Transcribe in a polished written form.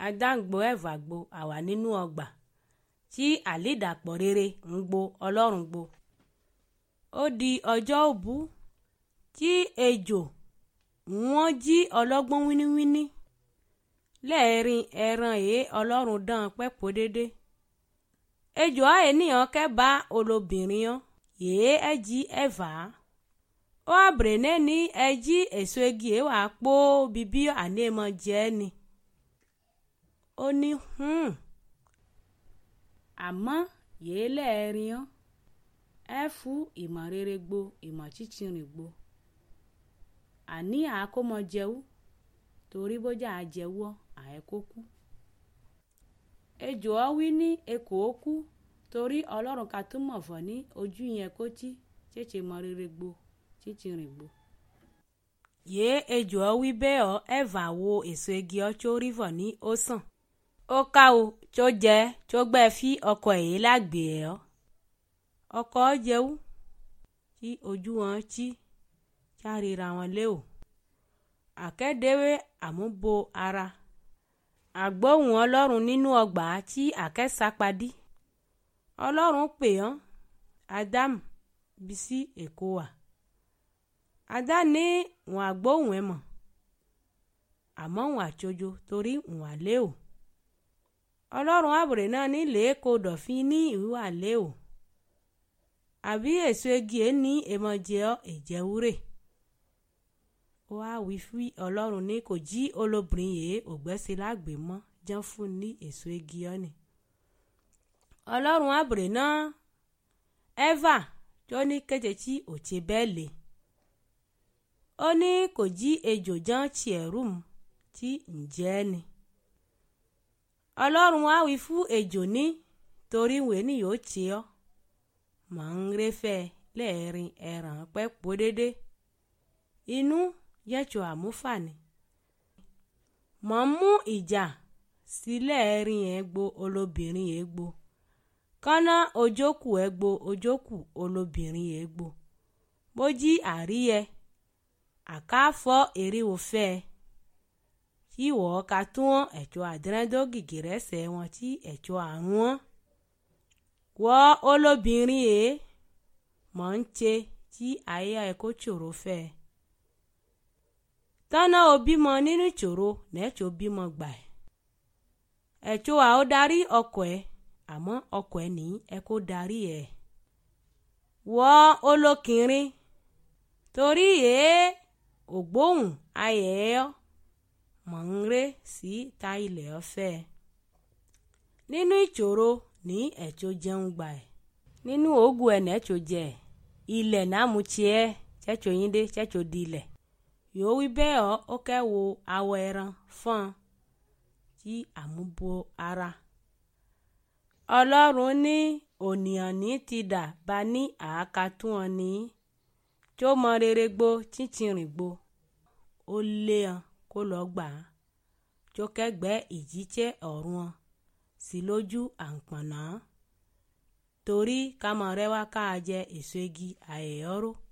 adáǹgbò ẹ̀fàgbò àwà nínú ọgbà tí àlídàpọ̀ rere ń gbo Ọlọ́run gbo. Ó di ọjọ́ òbú tí ejò wọ́n jí ọlọ́gbọ́n wíníwíní lẹ́ẹ̀rin ẹran èé Ọlọ́run dán pẹ́pọ̀ dédé. Ejò àìníyàn kẹ́bà olóbìnrin yàn yèé ẹ̀jí ẹ̀fà. Ó àbèrè ní ẹ̀jí èso igi èwà pò bíbí ànémọ̀ jẹ́ ni. Ó ní àmọ́ yèé lẹ́ẹ̀rin yàn ẹ fún ìmọ̀ rere gbo ìmọ̀ chíchìrìn gbo. Àní àkómọ jẹ́wú torí bójá àjẹwọ́ àẹ́kókú. Ejò ọ wí ní ekò ó kú torí Ọlọ́run ká tó mọ̀ fọ̀ ní ojú yẹn kó tí chéche mọ rere gbo chíchìrìn gbo. Yèé ejò ọ wí bẹ́ẹ̀ ọ ẹ̀fà wo èso igi ọ tó rí fọ̀ ní ó sàn. Ó ká o tó jẹ́ tó gbẹ́ fí ọkọ èyí lágbè ẹ̀ ọ́. Ọkọ ọ jẹ́wú tí ojú wọn tí chárira wọn lé o. Àkẹ́dẹ́wé àmúbo ara. Àgbóhùn Ọlọ́run nínú ọgbà tí àkẹ́sápadí. Ọlọ́run pè ọ́n Ádámù bísí èkó wà. Adá ní wọn àgbóhùn ẹ mọ̀ àmọ́ wọn àtsojo torí wọn àlé o. Ọlọ́run àbùrè náà ní lèéko dọ̀fín ní ìwà lé o. Àbí èso igi ẹ̀ ní èmọ̀jẹ́ ọ èjẹ̀wúrè. Ó wá wí fí Ọlọ́run ní kò jí olóbìnrin yèé ògbẹ́sí lágbè mọ́ jẹ́ fún ní èso igi ọ ni. Ọlọ́run àbùrè náà Ẹ́fà tó ní kété tí òtí bẹ́ẹ̀ lè. Ó ní kò jí ejò ján tiẹ̀rùm tí ǹjẹ́ ni. Ọlọ́run wá wí fún ejò ní torí wèé ní yóò tí ọ́ mọ̀ ń réfẹ́ lẹ́ẹ̀rin ẹ̀ràn pẹ́ pò dédé. Inú yẹ́tò àmúfàní. Mọ̀ ń mú ìjà sí lẹ́ẹ̀rin ẹ̀ gbo olóbìnrin ẹ̀ gbo. Kọ́nà ojókù ẹ̀ gbo ojókù olóbìnrin ẹ̀ gbo. Bó jí àríyẹ àkáfọ́ èríwò fẹ́ ẹ. Tí wọ́ ka tún ẹ̀tọ́ àdírẹ́dọ́ gìgì rẹ́sẹ̀ wọn tí ẹ̀tọ́ àrùn wọn. Wọ́ olóbìnrin ẹ̀ mọ̀ ń ṣe tí ayé ẹ̀ kó ṣòro fẹ́ ẹ. Tọ́nà òbímọ nínú ìṣòro nẹ́ẹ̀tọ́ bímọ gbà ẹ̀. Ẹ̀tọ́ à ó darí ọkọ̀ ẹ̀ àmọ́ ọkọ̀ ẹ̀ ní ẹ kó darí ẹ̀. Wọ́ olókìnrin torí ẹ̀ ògbóhùn ayẹ̀ ẹ̀ mọ̀ ń ré sí ta ilẹ̀ ọ̀fẹ́. Nínú ìṣòro ní ẹ̀tọ́ jẹun gbà ẹ̀. Nínú ògùn ẹ̀ nẹ́ẹ̀tọ́ jẹ ilẹ̀ náà mú tiẹ̀ ṣẹ́tọ́ yín dé ṣẹ́tọ́ di ilẹ̀. Yóò wí bẹ́ẹ̀ ọ́ ó kẹ́wo awọ ẹran fọ́n tí àmúbo ara. Ọlọ́run ní ònìyàn ní ti dà bá ní àákatún ọ ní tó mọ rere gbo chíchìrìn gbo. Ó lé ọ kó lọ gbà á tó kẹ́gbẹ́ ìjíṣẹ́ ọ̀run ọ sí lójú àǹpọ̀nà torí ká mọ̀ rẹ́wà ká jẹ èso igi àyẹ̀yọ́rọ́.